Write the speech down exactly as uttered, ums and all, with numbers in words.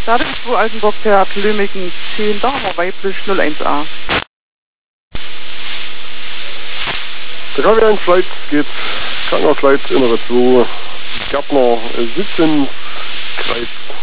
David zwei Altenburg Pferd, Lümmingen zehn Damer, weiblich null eins A. Der K W eins Flight geht Krankenhausflight, innere zwei, Gärtner siebzehn, Kreis